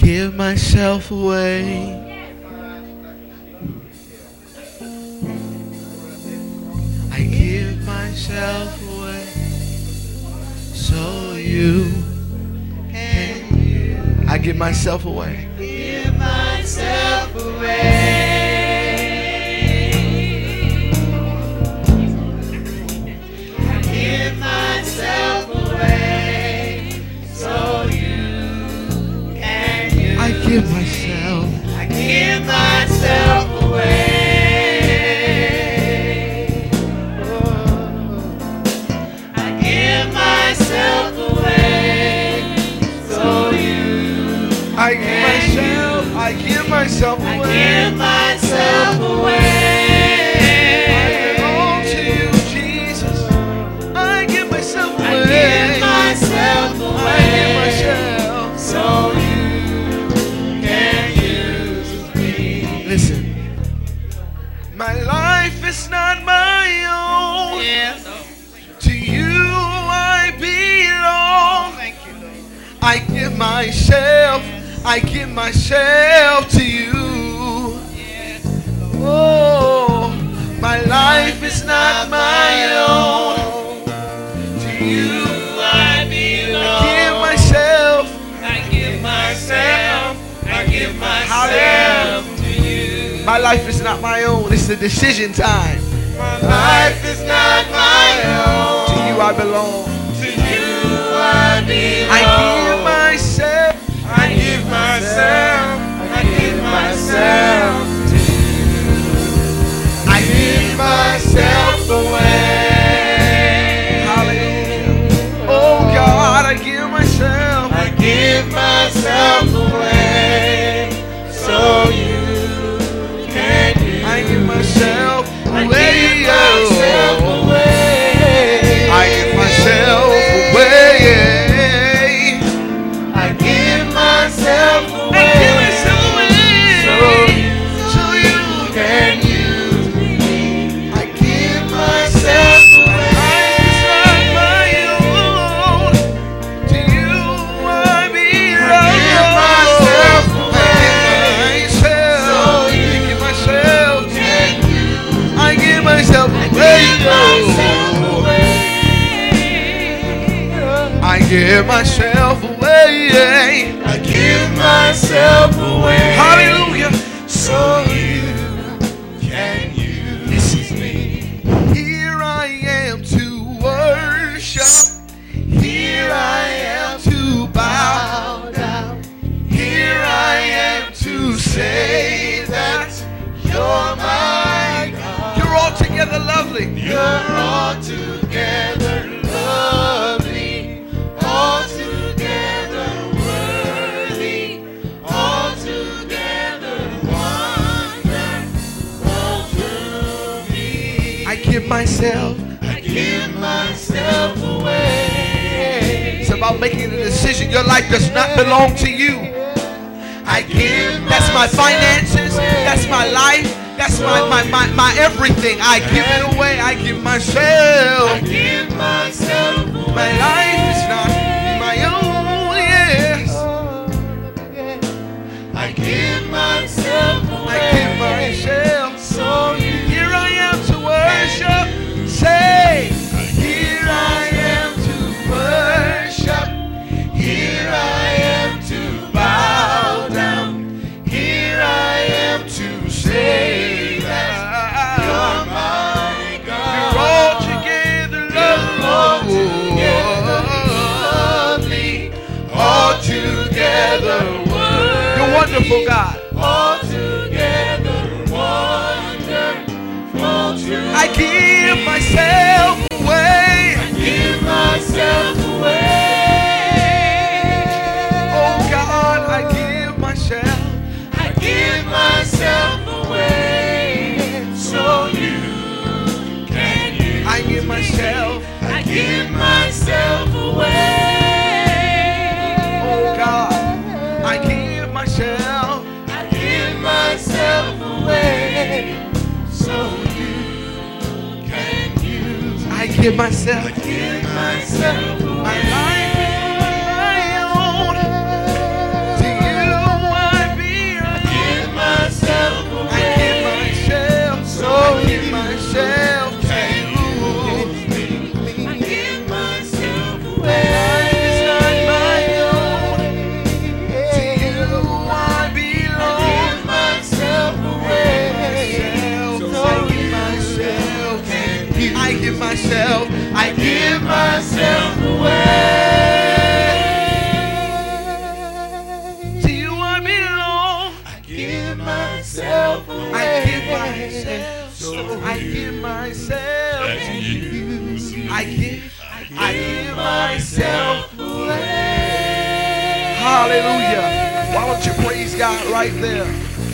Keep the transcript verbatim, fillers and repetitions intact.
give myself away. I give myself away so you can use. I give myself away. Give myself away. I give myself away so you can use. I give myself. I give myself away. I give myself away so you. I give myself. I give myself I away. give myself away. I belong to you, Jesus. I give myself away. I give myself away. I give myself. So you can use me. Listen. My life is not my own. Yes. To you I belong. Thank you, Lord. I give myself. I give myself to you. Oh, my life is not my own. To you I I belong. give myself. I give myself. I give myself Hallelujah. to you. My life is not my own. It's a decision time. My life is not my own. To you I belong. To you I belong. I give myself. I give myself. I give myself to you. I give myself away. Hallelujah. Oh God, I give myself. I give myself away so you can use. I give myself I away. give myself away. I give myself away. I give myself away. I give myself away. So you So you can use me. I give myself away. Life is not my own. To you I belong. I give myself away. I give myself. So I you give myself. can use. I give myself I away. give myself away. I give myself away. I give myself away. Hallelujah. So you can use me. Here I am to worship. Here I am To bow. bow down. Here I am to say that You're my God. you're altogether lovely. You're all together lovely, all together worthy, all together wonderful to me. I give myself. I give myself away. It's about making a decision. Your life does not belong to you. I give That's my myself finances. away. That's my life. That's my, my, my, my everything. I give it away. I give I myself. give myself away. My life is not my own. Yes. I give myself away. I give myself. So you Here I am to worship. Say, here I am to worship. Here I am to bow down. Here I am to say that you're my God. You're all together lovely, all together worthy, You're wonderful, God. all together wonderful to I give myself away. I give myself away. Oh God, I give myself. I give myself away so you can use. I give myself. I give myself away. Oh God, I give myself. I give myself away so you can use. I give myself. I give myself My away. life is my own. To you you. I give myself. I give myself away. To you I belong. I give myself away. I give myself. So I give myself to you. I give. I give myself away. Hallelujah. Why don't you praise God right there?